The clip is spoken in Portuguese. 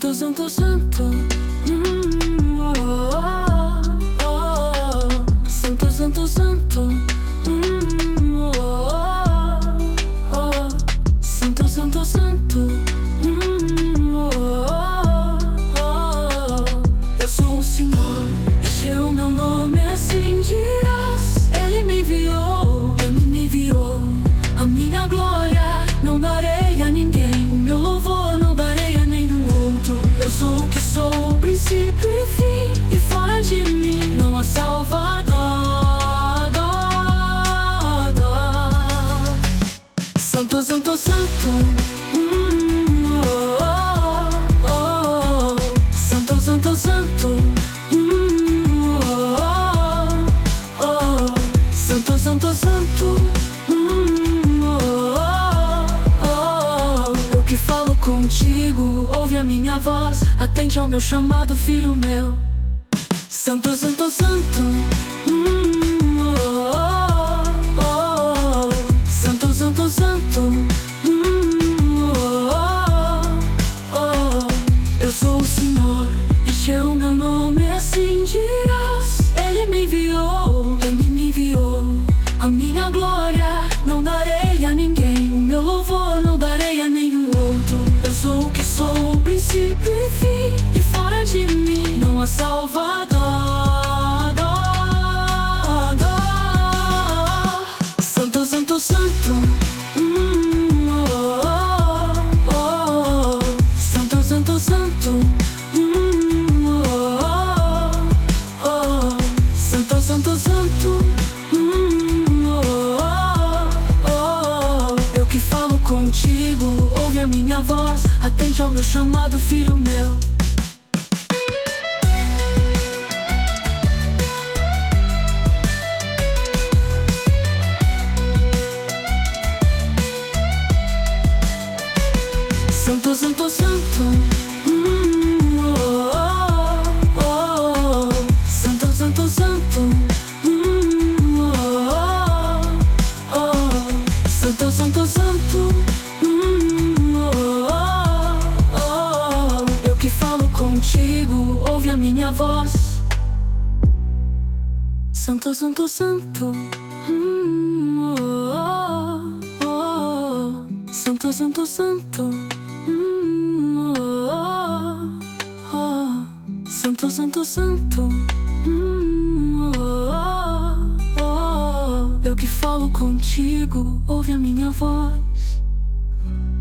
Santo, santo, santo. Oh, oh, oh. Santo, santo, santo. Oh, oh. Santo, santo, santo. Oh, oh. Eu sou o Senhor, este é o meu nome, assim dirás. Ele me enviou, a minha glória não darei a ninguém, o meu louvor não darei a nenhum outro. Eu sou o que sou, o princípio e fim, e fora de mim não há salvador. Santo, santo, santo. Oh, oh, oh. Santo, santo, santo. Oh, oh. Santo, santo, santo. Eu que falo contigo, ouve a minha voz, atende ao meu chamado, filho meu. Santo, santo, santo. Santo, santo, santo. Eu sou o Senhor, este é o meu nome, assim dirás. Ele me enviou, a minha glória não darei a ninguém, o meu louvor não darei a nenhum outro. Eu sou o que sou, o princípio e fim, e fora de mim não há salvador. Santo, santo, santo. Santo, santo, santo. Santo, santo, santo. Eu que falo contigo, ouve a minha voz, atende ao meu chamado, filho meu. Santo, santo, santo. Santo, santo, santo. Santo, santo, santo. Eu que falo contigo, ouve a minha voz. Santo, santo, santo. Santo, santo, santo. Santo, santo, santo. Eu que falo contigo, ouve a minha voz.